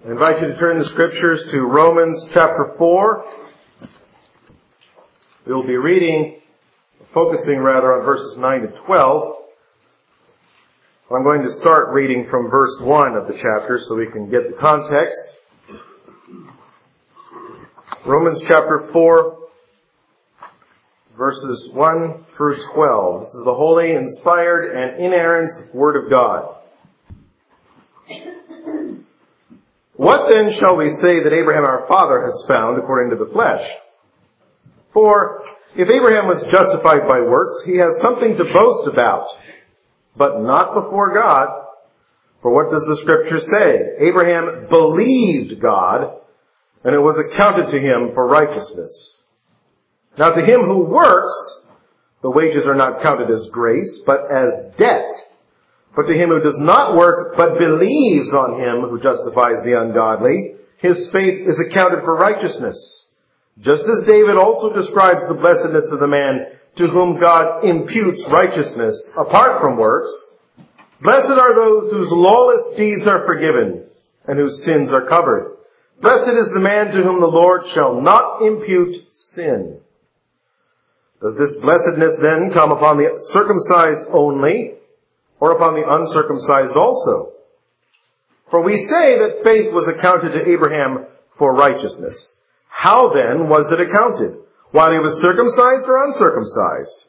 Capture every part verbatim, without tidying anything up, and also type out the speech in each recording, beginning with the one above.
I invite you to turn the scriptures to Romans chapter four. We'll be reading, focusing rather on verses nine to twelve. I'm going to start reading from verse one of the chapter so we can get the context. Romans chapter four, verses one through twelve. This is the holy, inspired, and inerrant Word of God. What then shall we say that Abraham our father has found according to the flesh? For if Abraham was justified by works, he has something to boast about, but not before God. For what does the Scripture say? Abraham believed God, and it was accounted to him for righteousness. Now to him who works, the wages are not counted as grace, but as debt. But to him who does not work, but believes on him who justifies the ungodly, his faith is accounted for righteousness. Just as David also describes the blessedness of the man to whom God imputes righteousness apart from works. Blessed are those whose lawless deeds are forgiven and whose sins are covered. Blessed is the man to whom the Lord shall not impute sin. Does this blessedness then come upon the circumcised only, or upon the uncircumcised also? For we say that faith was accounted to Abraham for righteousness. How then was it accounted? While he was circumcised or uncircumcised?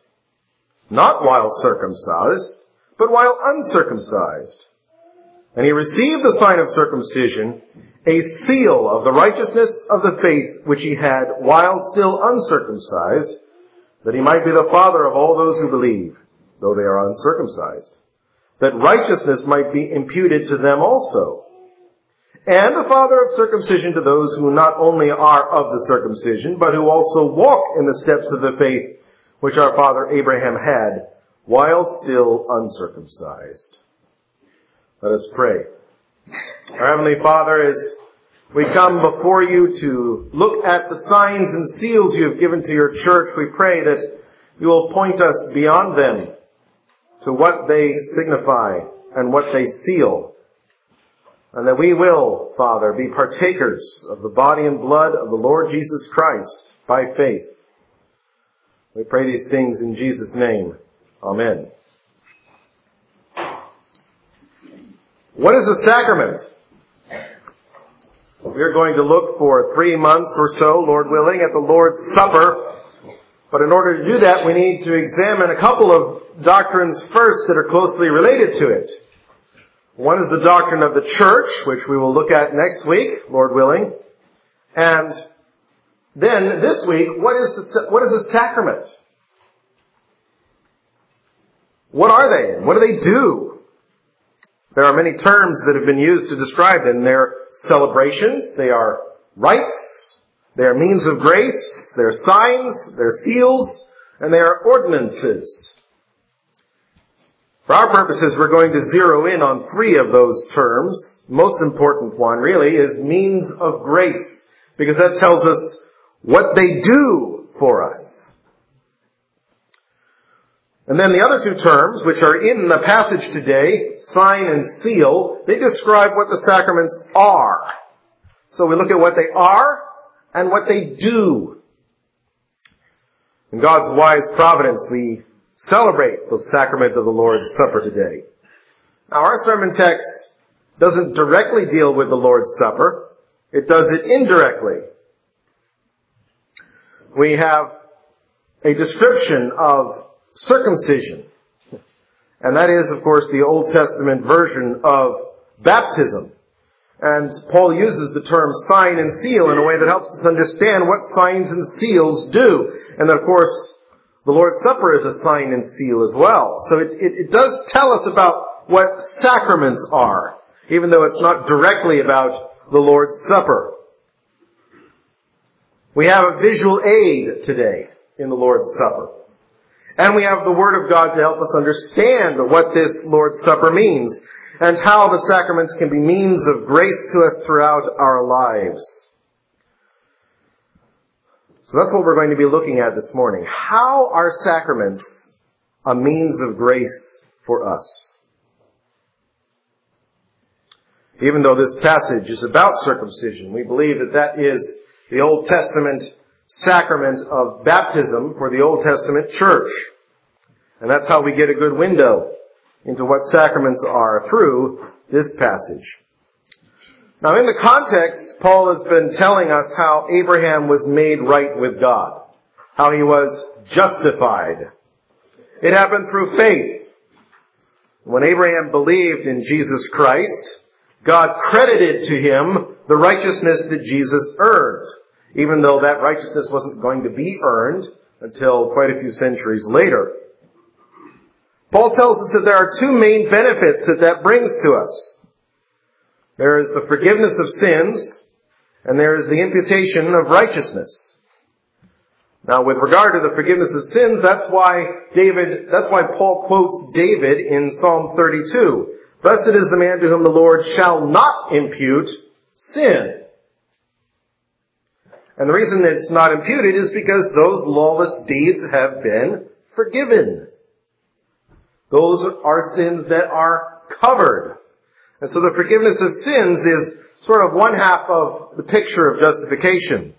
Not while circumcised, but while uncircumcised. And he received the sign of circumcision, a seal of the righteousness of the faith which he had while still uncircumcised, that he might be the father of all those who believe, though they are uncircumcised, that righteousness might be imputed to them also. And the father of circumcision to those who not only are of the circumcision, but who also walk in the steps of the faith which our father Abraham had, while still uncircumcised. Let us pray. Our Heavenly Father, as we come before you to look at the signs and seals you have given to your church, we pray that you will point us beyond them to what they signify and what they seal. And that we will, Father, be partakers of the body and blood of the Lord Jesus Christ by faith. We pray these things in Jesus' name. Amen. What is a sacrament? We are going to look for three months or so, Lord willing, at the Lord's Supper. But in order to do that, we need to examine a couple of doctrines first that are closely related to it. One is the doctrine of the church, which we will look at next week, Lord willing. And then this week, what is the, what is a sacrament? What are they? What do they do? There are many terms that have been used to describe them. They're celebrations, they are rites, they are means of grace, they're signs, they're seals, and they are ordinances. For our purposes, we're going to zero in on three of those terms. Most important one, really, is means of grace, because that tells us what they do for us. And then the other two terms, which are in the passage today, sign and seal, they describe what the sacraments are. So we look at what they are and what they do. In God's wise providence, we celebrate the sacrament of the Lord's Supper today. Now, our sermon text doesn't directly deal with the Lord's Supper. It does it indirectly. We have a description of circumcision. And that is, of course, the Old Testament version of baptism. And Paul uses the term sign and seal in a way that helps us understand what signs and seals do. And then, of course, the Lord's Supper is a sign and seal as well. So it, it, it does tell us about what sacraments are, even though it's not directly about the Lord's Supper. We have a visual aid today in the Lord's Supper. And we have the Word of God to help us understand what this Lord's Supper means and how the sacraments can be means of grace to us throughout our lives. So that's what we're going to be looking at this morning. How are sacraments a means of grace for us? even though this passage is about circumcision. We believe that that is the Old Testament sacrament of baptism for the Old Testament church. And that's how we get a good window into what sacraments are through this passage. Now, in the context, Paul has been telling us how Abraham was made right with God, how he was justified. It happened through faith. When Abraham believed in Jesus Christ, God credited to him the righteousness that Jesus earned, even though that righteousness wasn't going to be earned until quite a few centuries later. Paul tells us that there are two main benefits that that brings to us. There is the forgiveness of sins, and there is the imputation of righteousness. Now, with regard to the forgiveness of sins, that's why David, that's why Paul quotes David in Psalm thirty-two. Blessed is the man to whom the Lord shall not impute sin. And the reason that it's not imputed is because those lawless deeds have been forgiven. Those are sins that are covered. And so the forgiveness of sins is sort of one half of the picture of justification.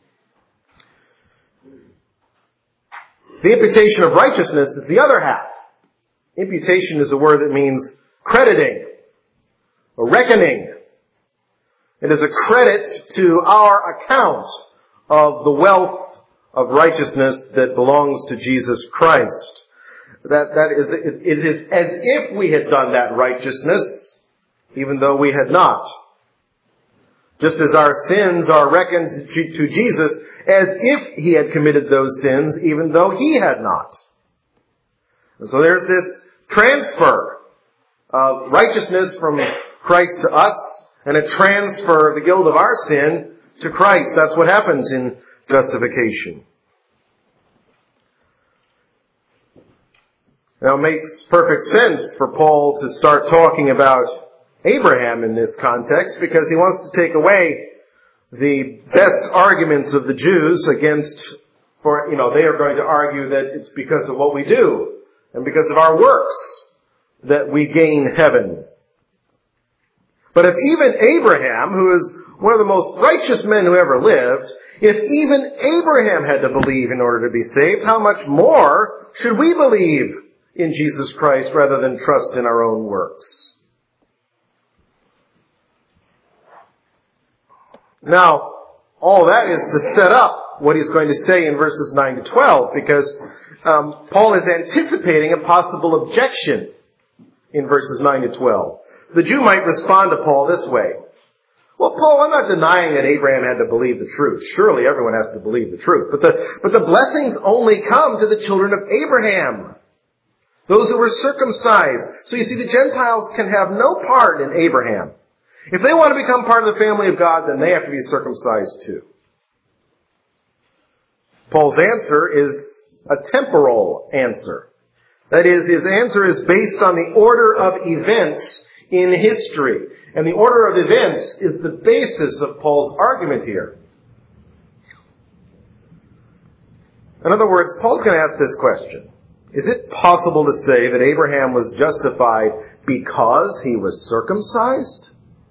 The imputation of righteousness is the other half. Imputation is a word that means crediting, or reckoning. It is a credit to our account of the wealth of righteousness that belongs to Jesus Christ. That, that is, it, it is as if we had done that righteousness, even though we had not. Just as our sins are reckoned to, to Jesus as if he had committed those sins, even though he had not. And so there's this transfer of righteousness from Christ to us, and a transfer of the guilt of our sin to Christ. That's what happens in justification. Now, it makes perfect sense for Paul to start talking about Abraham in this context, because he wants to take away the best arguments of the Jews against, for, you know, they are going to argue that it's because of what we do and because of our works that we gain heaven. But if even Abraham, who is one of the most righteous men who ever lived, if even Abraham had to believe in order to be saved, how much more should we believe in Jesus Christ rather than trust in our own works? Now, all that is to set up what he's going to say in verses nine to twelve, because um, Paul is anticipating a possible objection in verses nine to twelve. The Jew might respond to Paul this way. Well, Paul, I'm not denying that Abraham had to believe the truth. Surely everyone has to believe the truth. But the, but the blessings only come to the children of Abraham, those who were circumcised. So you see, the Gentiles can have no part in Abraham. If they want to become part of the family of God, then they have to be circumcised too. Paul's answer is a temporal answer. That is, his answer is based on the order of events in history. And the order of events is the basis of Paul's argument here. In other words, Paul's going to ask this question. Is it possible to say that Abraham was justified because he was circumcised?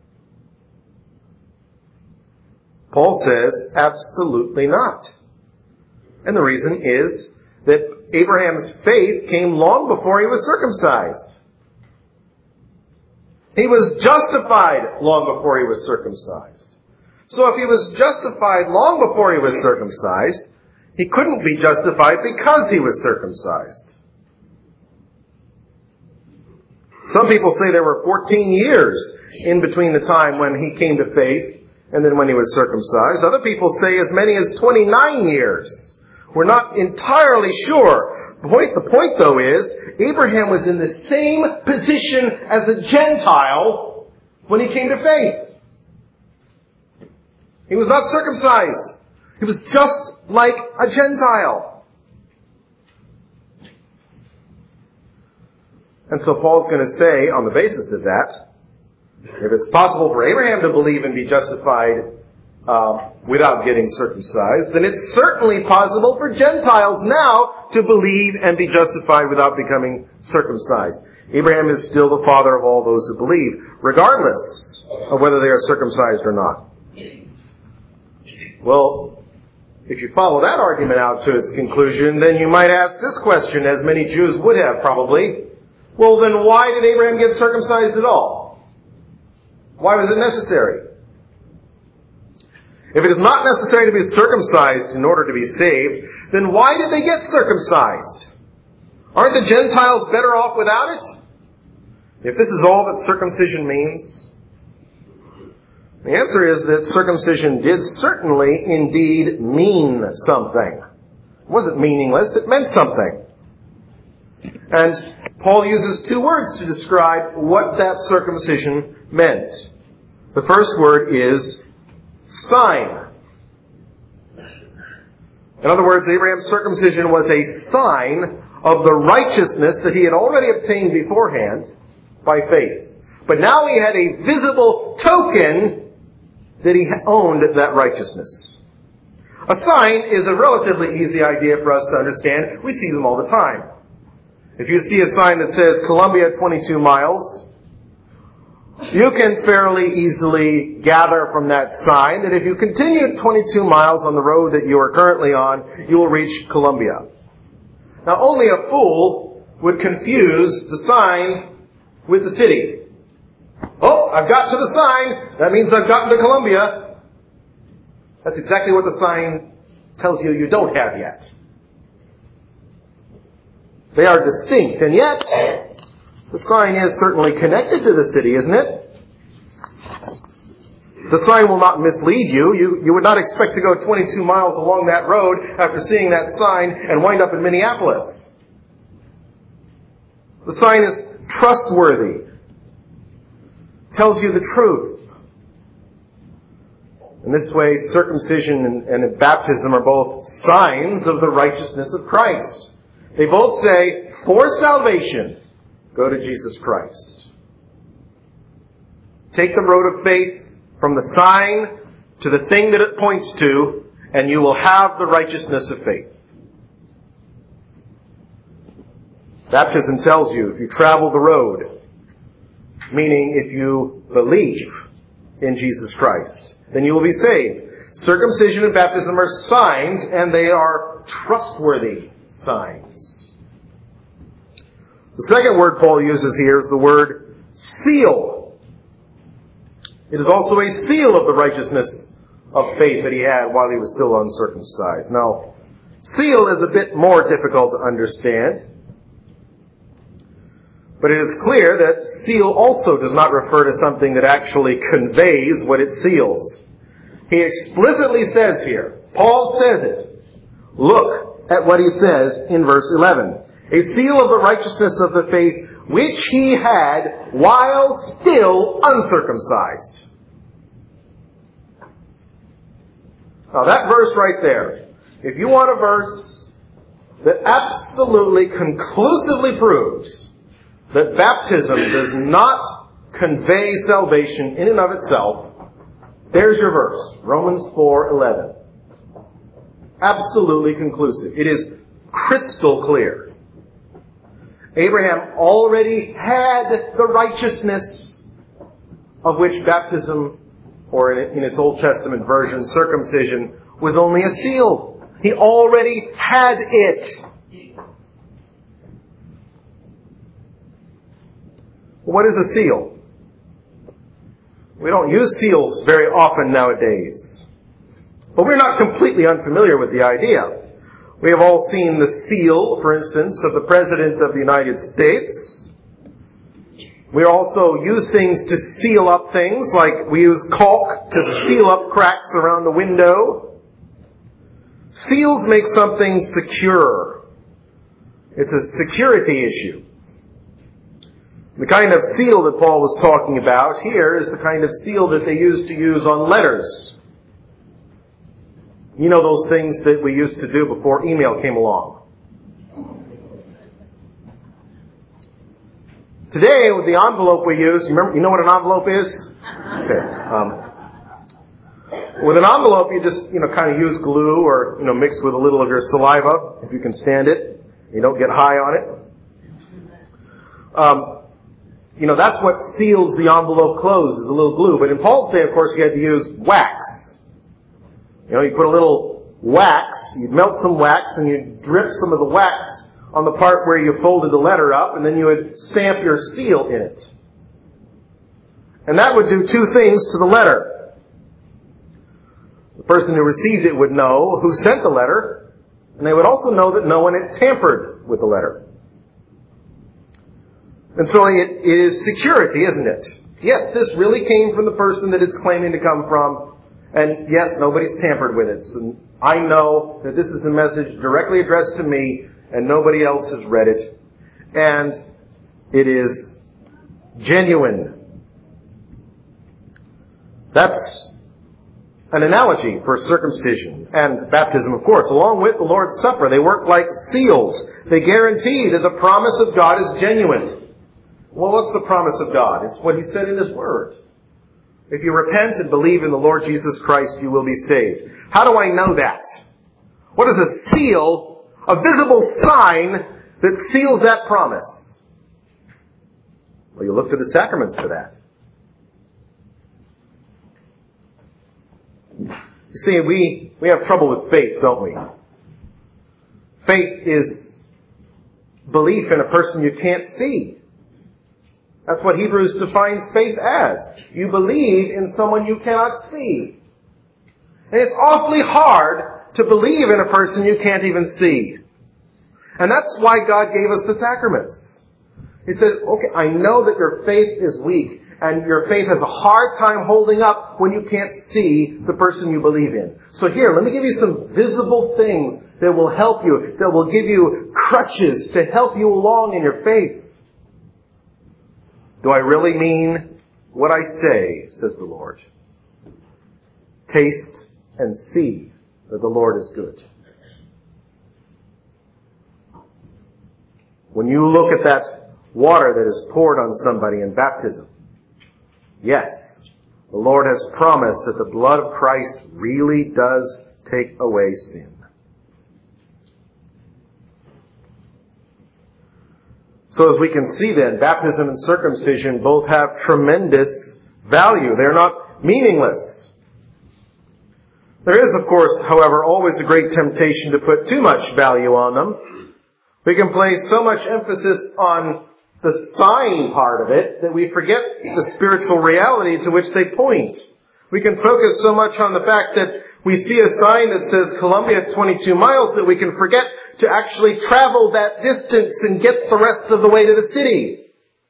Paul says, absolutely not. And the reason is that Abraham's faith came long before he was circumcised. He was justified long before he was circumcised. So if he was justified long before he was circumcised, he couldn't be justified because he was circumcised. Some people say there were fourteen years in between the time when he came to faith and then when he was circumcised. Other people say as many as twenty-nine years. We're not entirely sure. The point, the point, though, is Abraham was in the same position as a Gentile when he came to faith. He was not circumcised. He was just like a Gentile. And so Paul's going to say, on the basis of that, if it's possible for Abraham to believe and be justified uh, without getting circumcised, then it's certainly possible for Gentiles now to believe and be justified without becoming circumcised. Abraham is still the father of all those who believe, regardless of whether they are circumcised or not. Well, if you follow that argument out to its conclusion, then you might ask this question, as many Jews would have probably. Well, then why did Abraham get circumcised at all? Why was it necessary? If it is not necessary to be circumcised in order to be saved, then why did they get circumcised? Aren't the Gentiles better off without it? If this is all that circumcision means, the answer is that circumcision did certainly indeed mean something. It wasn't meaningless, it meant something. And Paul uses two words to describe what that circumcision meant. The first word is sign. In other words, Abraham's circumcision was a sign of the righteousness that he had already obtained beforehand by faith. But now he had a visible token that he owned that righteousness. A sign is a relatively easy idea for us to understand. We see them all the time. If you see a sign that says Columbia twenty-two miles, you can fairly easily gather from that sign that if you continue twenty-two miles on the road that you are currently on, you will reach Columbia. Now, only a fool would confuse the sign with the city. Oh, I've got to the sign. That means I've gotten to Columbia. That's exactly what the sign tells you you don't have yet. They are distinct, and yet the sign is certainly connected to the city, isn't it? The sign will not mislead you. You, you would not expect to go twenty-two miles along that road after seeing that sign and wind up in Minneapolis. The sign is trustworthy. Tells you the truth. In this way, circumcision and, and baptism are both signs of the righteousness of Christ. They both say, for salvation, go to Jesus Christ. Take the road of faith from the sign to the thing that it points to, and you will have the righteousness of faith. Baptism tells you if you travel the road, meaning if you believe in Jesus Christ, then you will be saved. Circumcision and baptism are signs, and they are trustworthy signs. The second word Paul uses here is the word seal. It is also a seal of the righteousness of faith that he had while he was still uncircumcised. Now, seal is a bit more difficult to understand, but it is clear that seal also does not refer to something that actually conveys what it seals. He explicitly says here, Paul says it. Look at what he says in verse eleven. A seal of the righteousness of the faith which he had while still uncircumcised. Now that verse right there, if you want a verse that absolutely conclusively proves that baptism does not convey salvation in and of itself, there's your verse, Romans four eleven. Absolutely conclusive. It is crystal clear. Abraham already had the righteousness of which baptism, or in its Old Testament version, circumcision, was only a seal. He already had it. What is a seal? We don't use seals very often nowadays. But we're not completely unfamiliar with the idea. We have all seen the seal, for instance, of the President of the United States. We also use things to seal up things, like we use caulk to seal up cracks around the window. Seals make something secure. It's a security issue. The kind of seal that Paul was talking about here is the kind of seal that they used to use on letters. You know those things that we used to do before email came along. Today, with the envelope we use, you, remember, you know what an envelope is? Okay. Um, with an envelope, you just, you know, kind of use glue or, you know, mix with a little of your saliva, if you can stand it. You don't get high on it. Um, you know, that's what seals the envelope closed, is a little glue. But in Paul's day, of course, you had to use wax. You know, you put a little wax, you'd melt some wax, and you'd drip some of the wax on the part where you folded the letter up, and then you would stamp your seal in it. And that would do two things to the letter. The person who received it would know who sent the letter, and they would also know that no one had tampered with the letter. And so it, it is security, isn't it? Yes, this really came from the person that it's claiming to come from, and yes, nobody's tampered with it. So I know that this is a message directly addressed to me, and nobody else has read it. And it is genuine. That's an analogy for circumcision and baptism, of course, along with the Lord's Supper. They work like seals. They guarantee that the promise of God is genuine. Well, what's the promise of God? It's what He said in His Word. If you repent and believe in the Lord Jesus Christ, you will be saved. How do I know that? What is a seal, a visible sign that seals that promise? Well, you look to the sacraments for that. You see, we, we have trouble with faith, don't we? Faith is belief in a person you can't see. That's what Hebrews defines faith as. You believe in someone you cannot see. And it's awfully hard to believe in a person you can't even see. And that's why God gave us the sacraments. He said, okay, I know that your faith is weak, and your faith has a hard time holding up when you can't see the person you believe in. So here, let me give you some visible things that will help you, that will give you crutches to help you along in your faith. Do I really mean what I say, says the Lord? Taste and see that the Lord is good. When you look at that water that is poured on somebody in baptism, yes, the Lord has promised that the blood of Christ really does take away sin. So as we can see then, baptism and circumcision both have tremendous value. They're not meaningless. There is, of course, however, always a great temptation to put too much value on them. We can place so much emphasis on the sign part of it that we forget the spiritual reality to which they point. We can focus so much on the fact that we see a sign that says Columbia twenty-two miles that we can forget to actually travel that distance and get the rest of the way to the city.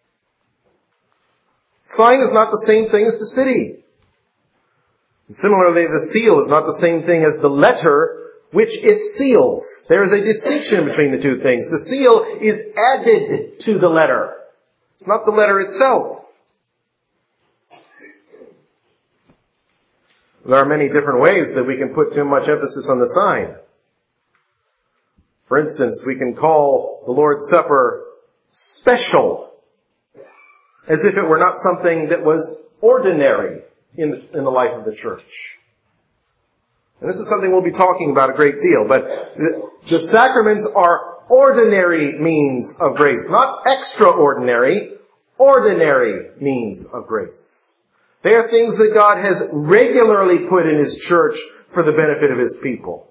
Sign is not the same thing as the city. And similarly, the seal is not the same thing as the letter which it seals. There is a distinction between the two things. The seal is added to the letter. It's not the letter itself. There are many different ways that we can put too much emphasis on the sign. For instance, we can call the Lord's Supper special, as if it were not something that was ordinary in the, in the life of the church. And this is something we'll be talking about a great deal, but the, the sacraments are ordinary means of grace, not extraordinary, ordinary means of grace. They are things that God has regularly put in His church for the benefit of His people.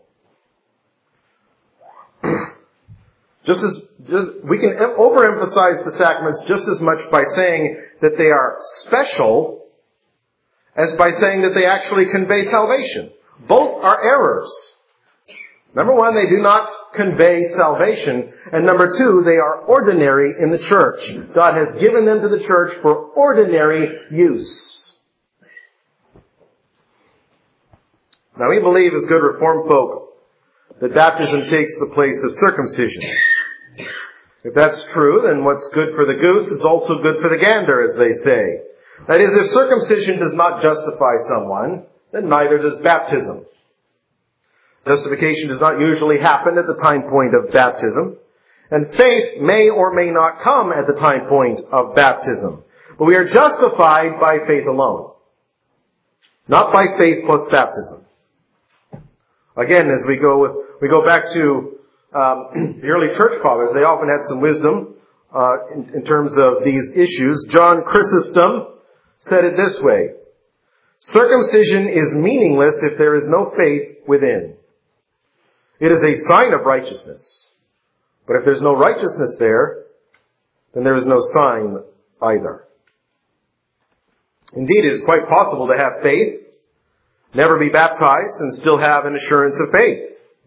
Just as just, we can overemphasize the sacraments just as much by saying that they are special as by saying that they actually convey salvation. Both are errors. Number one, they do not convey salvation. And number two, they are ordinary in the church. God has given them to the church for ordinary use. Now, we believe as good Reformed folk that baptism takes the place of circumcision. If that's true, then what's good for the goose is also good for the gander, as they say. That is, if circumcision does not justify someone, then neither does baptism. Justification does not usually happen at the time point of baptism, and faith may or may not come at the time point of baptism. But we are justified by faith alone, not by faith plus baptism. Again, as we go we go back to um, the early church fathers, they often had some wisdom uh, in, in terms of these issues. John Chrysostom said it this way: circumcision is meaningless if there is no faith within. It is a sign of righteousness. But if there's no righteousness there, then there is no sign either. Indeed, it is quite possible to have faith, never be baptized, and still have an assurance of faith.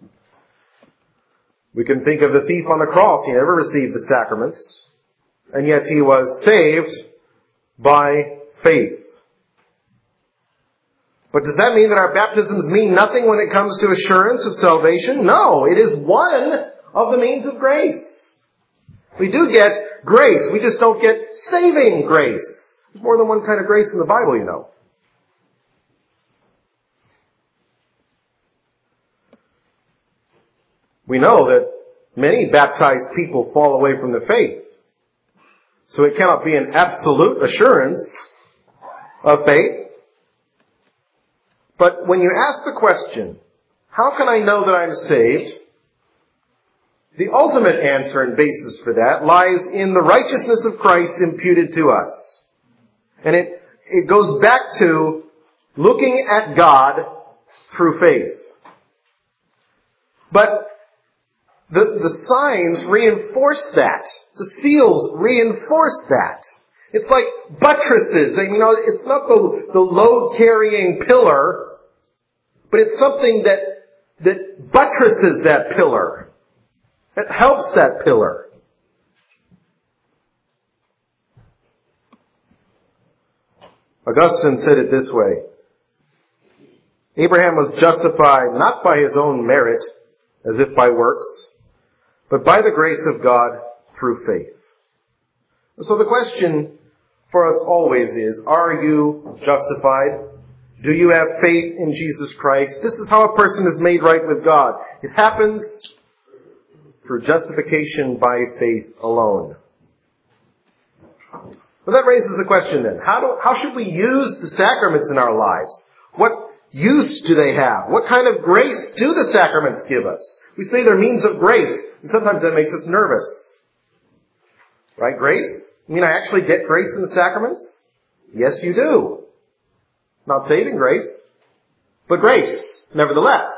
We can think of the thief on the cross. He never received the sacraments, and yet he was saved by faith. But does that mean that our baptisms mean nothing when it comes to assurance of salvation? No, it is one of the means of grace. We do get grace. We just don't get saving grace. There's more than one kind of grace in the Bible, you know. We know that many baptized people fall away from the faith. So it cannot be an absolute assurance of faith. But when you ask the question, how can I know that I'm saved? The ultimate answer and basis for that lies in the righteousness of Christ imputed to us. And it, it goes back to looking at God through faith. But the, the signs reinforce that. The seals reinforce that. It's like buttresses. You know, it's not the, the load-carrying pillar, but it's something that, that buttresses that pillar. It helps that pillar. Augustine said it this way: Abraham was justified not by his own merit, as if by works, but by the grace of God through faith. So the question for us always is, are you justified? Do you have faith in Jesus Christ? This is how a person is made right with God. It happens through justification by faith alone. Well, that raises the question then, how do, how should we use the sacraments in our lives? What use do they have? What kind of grace do the sacraments give us? We say they're means of grace, and sometimes that makes us nervous. Right, grace? You mean I actually get grace in the sacraments? Yes, you do. Not saving grace, but grace, nevertheless.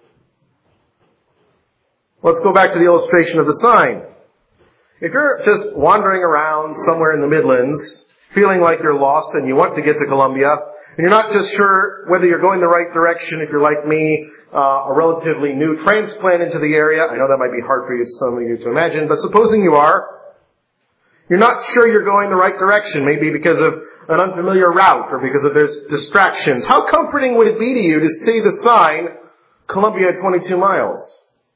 Let's go back to the illustration of the sign. If you're just wandering around somewhere in the Midlands, feeling like you're lost and you want to get to Columbia, and you're not just sure whether you're going the right direction, if you're like me, uh, a relatively new transplant into the area. I know that might be hard for you, some of you to imagine, but supposing you are, you're not sure you're going the right direction, maybe because of an unfamiliar route or because of there's distractions. How comforting would it be to you to see the sign, Columbia twenty-two miles?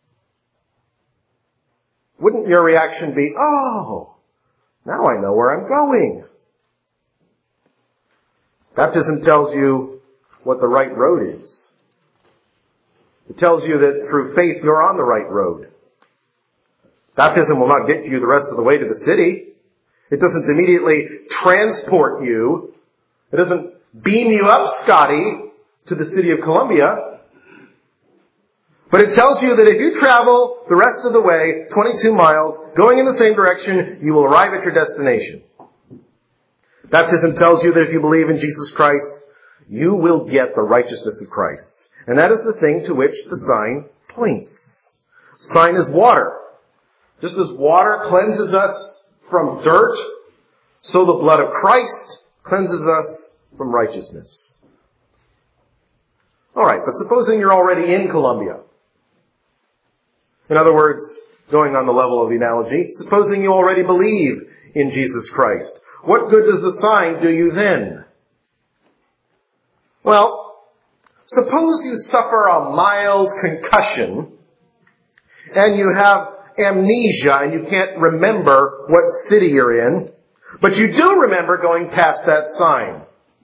Wouldn't your reaction be, oh, now I know where I'm going? Baptism tells you what the right road is. It tells you that through faith you're on the right road. Baptism will not get you the rest of the way to the city. It doesn't immediately transport you. It doesn't beam you up, Scotty, to the city of Columbia. But it tells you that if you travel the rest of the way, twenty-two miles, going in the same direction, you will arrive at your destination. Baptism tells you that if you believe in Jesus Christ, you will get the righteousness of Christ. And that is the thing to which the sign points. Sign is water. Just as water cleanses us from dirt, so the blood of Christ cleanses us from righteousness. All right, but supposing you're already in Columbia. In other words, going on the level of the analogy, supposing you already believe in Jesus Christ. What good does the sign do you then? Well, suppose you suffer a mild concussion and you have amnesia and you can't remember what city you're in, but you do remember going past that sign.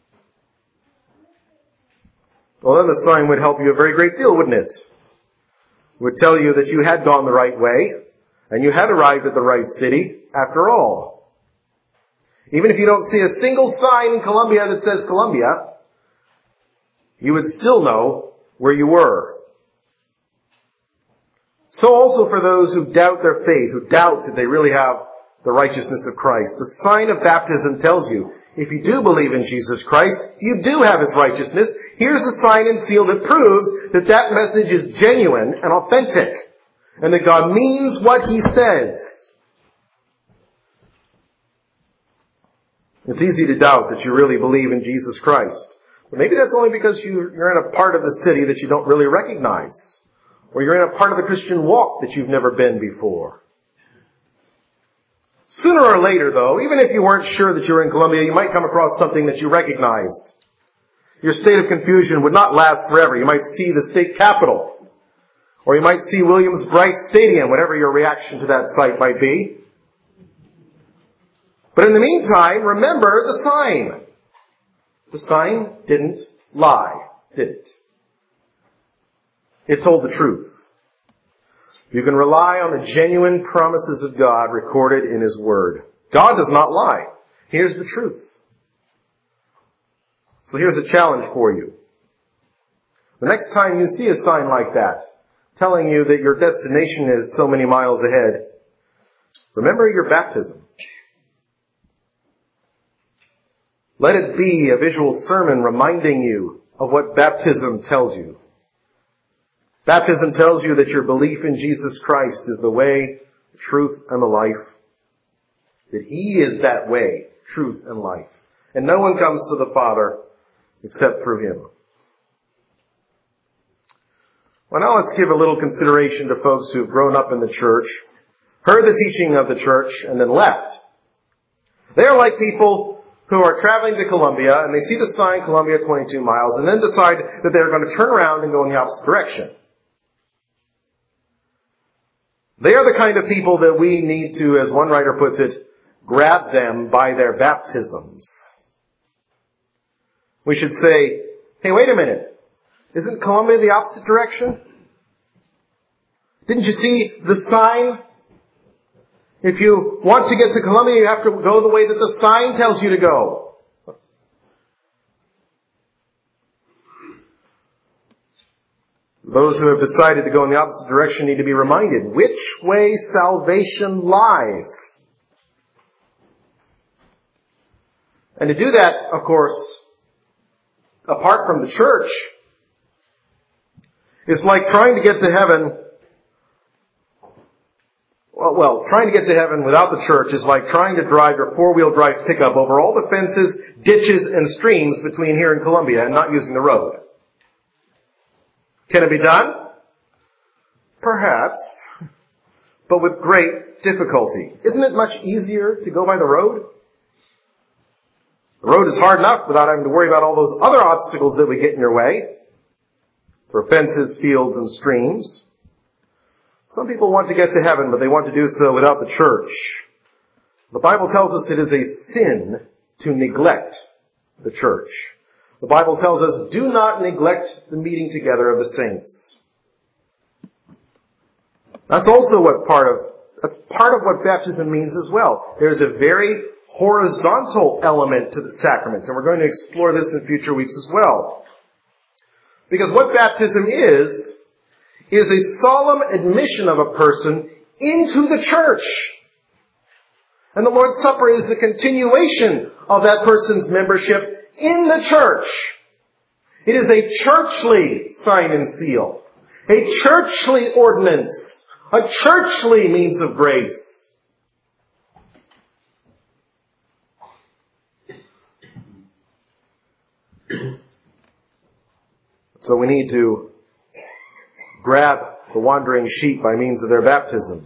Well, then the sign would help you a very great deal, wouldn't it? It would tell you that you had gone the right way and you had arrived at the right city after all. Even if you don't see a single sign in Columbia that says Columbia, you would still know where you were. So also for those who doubt their faith, who doubt that they really have the righteousness of Christ. The sign of baptism tells you, if you do believe in Jesus Christ, you do have His righteousness. Here's the sign and seal that proves that that message is genuine and authentic, and that God means what He says. It's easy to doubt that you really believe in Jesus Christ. But maybe that's only because you're in a part of the city that you don't really recognize. Or you're in a part of the Christian walk that you've never been before. Sooner or later, though, even if you weren't sure that you were in Columbia, you might come across something that you recognized. Your state of confusion would not last forever. You might see the state capitol. Or you might see Williams-Brice Stadium, whatever your reaction to that sight might be. But in the meantime, remember the sign. The sign didn't lie, did it? It told the truth. You can rely on the genuine promises of God recorded in His Word. God does not lie. Here's the truth. So here's a challenge for you. The next time you see a sign like that, telling you that your destination is so many miles ahead, remember your baptism. Let it be a visual sermon reminding you of what baptism tells you. Baptism tells you that your belief in Jesus Christ is the way, the truth, and the life. That He is that way, truth, and life. And no one comes to the Father except through Him. Well, now let's give a little consideration to folks who've grown up in the church, heard the teaching of the church, and then left. They're like people who are traveling to Columbia, and they see the sign Columbia twenty-two miles, and then decide that they're going to turn around and go in the opposite direction. They are the kind of people that we need to, as one writer puts it, grab them by their baptisms. We should say, hey, wait a minute. Isn't Columbia the opposite direction? Didn't you see the sign? If you want to get to Columbia, you have to go the way that the sign tells you to go. Those who have decided to go in the opposite direction need to be reminded which way salvation lies. And to do that, of course, apart from the church, is like trying to get to heaven. Well, well, trying to get to heaven without the church is like trying to drive your four-wheel drive pickup over all the fences, ditches, and streams between here and Columbia and not using the road. Can it be done? Perhaps, but with great difficulty. Isn't it much easier to go by the road? The road is hard enough without having to worry about all those other obstacles that we get in your way. For fences, fields, and streams. Some people want to get to heaven, but they want to do so without the church. The Bible tells us it is a sin to neglect the church. The Bible tells us, do not neglect the meeting together of the saints. That's also what part of, that's part of what baptism means as well. There's a very horizontal element to the sacraments, and we're going to explore this in future weeks as well. Because what baptism is, is a solemn admission of a person into the church. And the Lord's Supper is the continuation of that person's membership in the church. It is a churchly sign and seal. A churchly ordinance. A churchly means of grace. So we need to grab the wandering sheep by means of their baptism.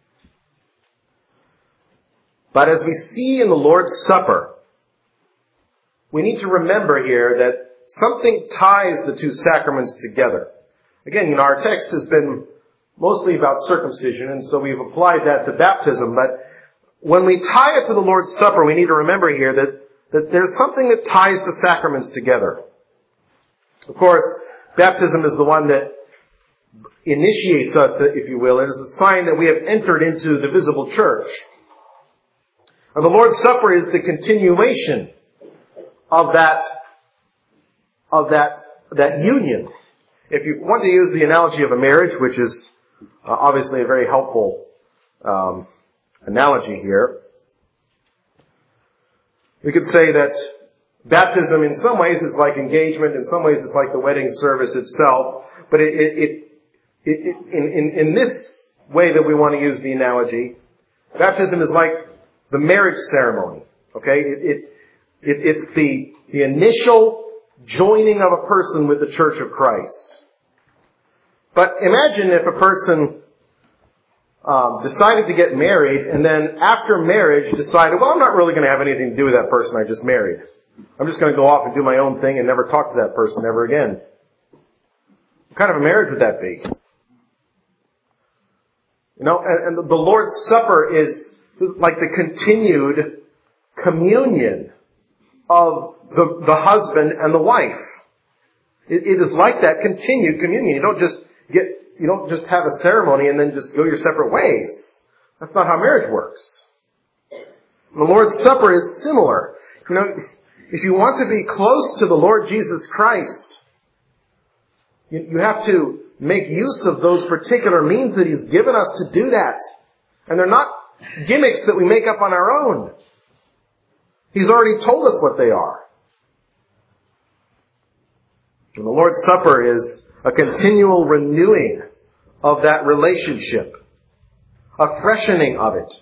But as we see in the Lord's Supper, we need to remember here that something ties the two sacraments together. Again, you know, our text has been mostly about circumcision, and so we've applied that to baptism. But when we tie it to the Lord's Supper, we need to remember here that, that there's something that ties the sacraments together. Of course, baptism is the one that initiates us, if you will. It is the sign that we have entered into the visible church. And the Lord's Supper is the continuation of that, of that, that union. If you want to use the analogy of a marriage, which is uh, obviously a very helpful um, analogy here, We could say that baptism in some ways is like engagement, in some ways it's like the wedding service itself, but it, it, it, it, in, in, in this way that we want to use the analogy, baptism is like the marriage ceremony, okay? It, it, it, it's the, the initial joining of a person with the Church of Christ. But imagine if a person um, decided to get married and then after marriage decided, well, I'm not really going to have anything to do with that person I just married. I'm just going to go off and do my own thing and never talk to that person ever again. What kind of a marriage would that be? You know, and, and the Lord's Supper is like the continued communion of the, the husband and the wife. It, it is like that continued communion. You don't just get, you don't just have a ceremony and then just go your separate ways. That's not how marriage works. And the Lord's Supper is similar. You know, if you want to be close to the Lord Jesus Christ, you, you have to make use of those particular means that He's given us to do that. And they're not gimmicks that we make up on our own. He's already told us what they are. And the Lord's Supper is a continual renewing of that relationship, a freshening of it.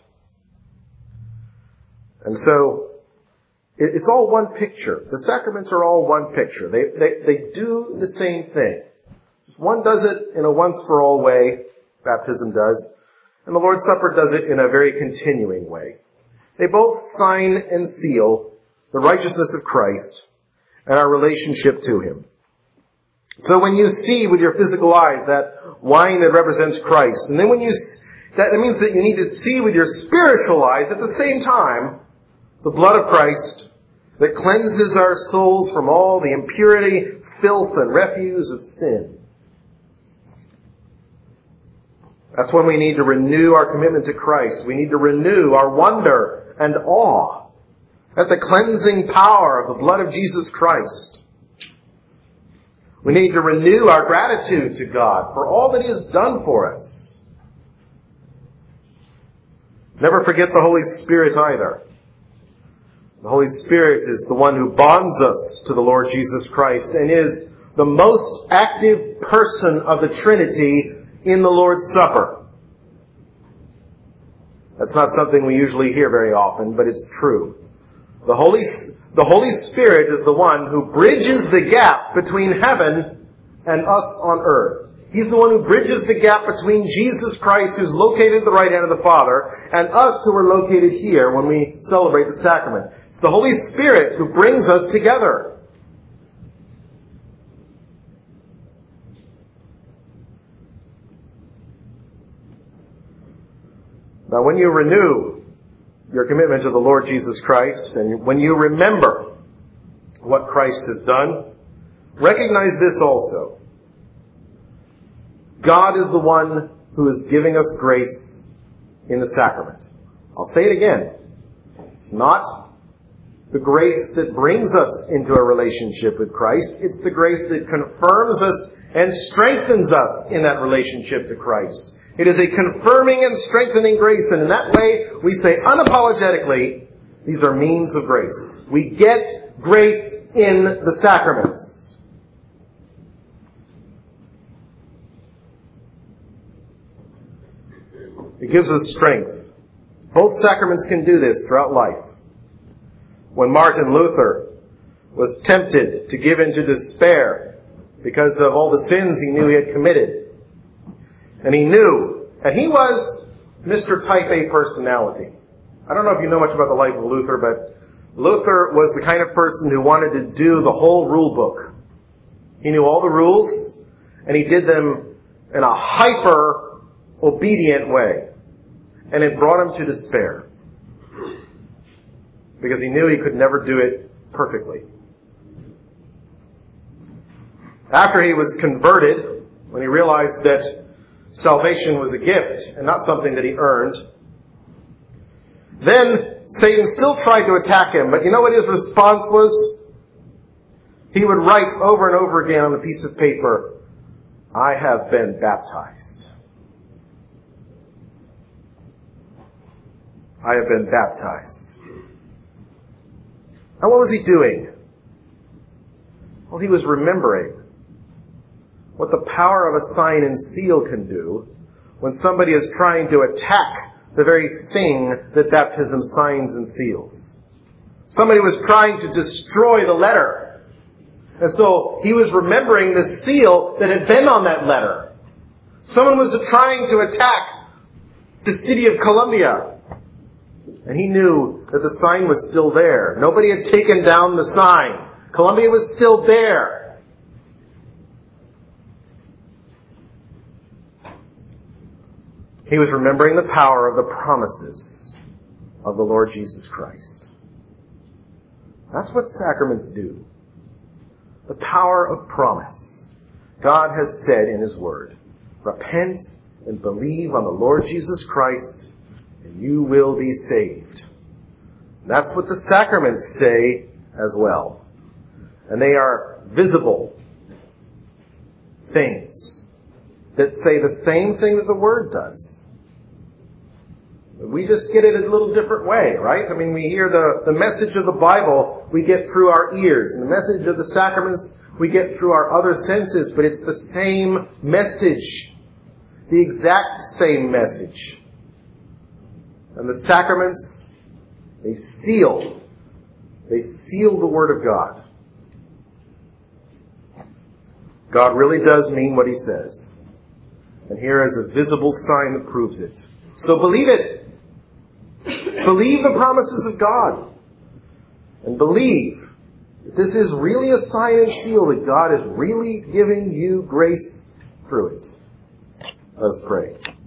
And so, it's all one picture. The sacraments are all one picture. They, they, they do the same thing. One does it in a once-for-all way, baptism does, and the Lord's Supper does it in a very continuing way. They both sign and seal the righteousness of Christ and our relationship to Him. So when you see with your physical eyes that wine that represents Christ, and then when you, that means that you need to see with your spiritual eyes at the same time the blood of Christ that cleanses our souls from all the impurity, filth, and refuse of sin. That's when we need to renew our commitment to Christ. We need to renew our wonder and awe at the cleansing power of the blood of Jesus Christ. We need to renew our gratitude to God for all that He has done for us. Never forget the Holy Spirit either. The Holy Spirit is the one who bonds us to the Lord Jesus Christ and is the most active person of the Trinity in the Lord's Supper. That's not something we usually hear very often, but it's true. The Holy, the Holy Spirit is the one who bridges the gap between heaven and us on earth. He's the one who bridges the gap between Jesus Christ, who's located at the right hand of the Father, and us who are located here when we celebrate the sacrament. It's the Holy Spirit who brings us together. Now, when you renew your commitment to the Lord Jesus Christ, and when you remember what Christ has done, recognize this also. God is the one who is giving us grace in the sacrament. I'll say it again. It's not the grace that brings us into a relationship with Christ. It's the grace that confirms us and strengthens us in that relationship to Christ. It is a confirming and strengthening grace, and in that way we say unapologetically, these are means of grace. We get grace in the sacraments. It gives us strength. Both sacraments can do this throughout life. When Martin Luther was tempted to give in to despair because of all the sins he knew he had committed, and he knew, and he was Mister Type A personality. I don't know if you know much about the life of Luther, but Luther was the kind of person who wanted to do the whole rule book. He knew all the rules, and he did them in a hyper-obedient way. And it brought him to despair. Because he knew he could never do it perfectly. After he was converted, when he realized that salvation was a gift and not something that he earned, then Satan still tried to attack him. But you know what his response was? He would write over and over again on a piece of paper, "I have been baptized. I have been baptized." And what was he doing? Well, he was remembering what the power of a sign and seal can do when somebody is trying to attack the very thing that baptism signs and seals. Somebody was trying to destroy the letter. And so he was remembering the seal that had been on that letter. Someone was trying to attack the city of Columbia. And he knew that the sign was still there. Nobody had taken down the sign. Columbia was still there. He was remembering the power of the promises of the Lord Jesus Christ. That's what sacraments do. The power of promise. God has said in His Word, repent and believe on the Lord Jesus Christ, and you will be saved. That's what the sacraments say as well. And they are visible things that say the same thing that the Word does. We just get it a little different way, right? I mean, we hear the, the message of the Bible, we get through our ears. And the message of the sacraments, we get through our other senses. But it's the same message. The exact same message. And the sacraments, they seal. They seal the Word of God. God really does mean what He says. And here is a visible sign that proves it. So believe it. Believe the promises of God. And believe that this is really a sign and seal that God is really giving you grace through it. Let us pray.